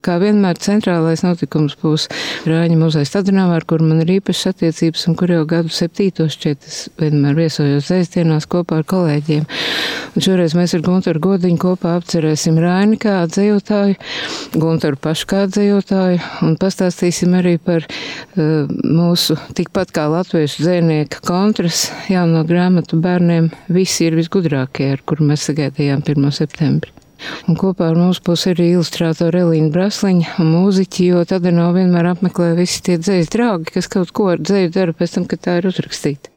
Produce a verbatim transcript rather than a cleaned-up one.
Kā vienmēr centrālais notikums būs Rāņa muzeja stadionā, ar kur man ir īpašas attiecības un kur jau gadu septītos šķiet es vienmēr viesojos dzejasdienās kopā ar kolēģiem. Un šoreiz mēs ar Guntaru Godiņu kopā apcerēsim Raini kā atdzejotāju, Guntaru pašu kā atdzejotāju un pastāstīsim arī par uh, mūsu tikpat kā latviešu dzejnieka Kontras jauno grāmatu bērniem Visi ir visgudrākie, ar kuru mēs sagaidījām pirmo septembri. Un kopā ar mums būs arī ilustrātori Elīna Brasliņa un mūziķi, jo tad nav vienmēr apmeklē visi tie dzejas draugi, kas kaut ko ar dzeju dara pēc tam, kad tā ir uzrakstīta.